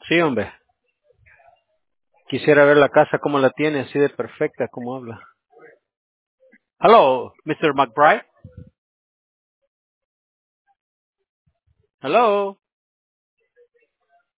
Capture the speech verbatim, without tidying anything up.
Sí, hombre. Quisiera ver la casa como la tiene, así de perfecta como habla. Hello, mister McBride. Hello.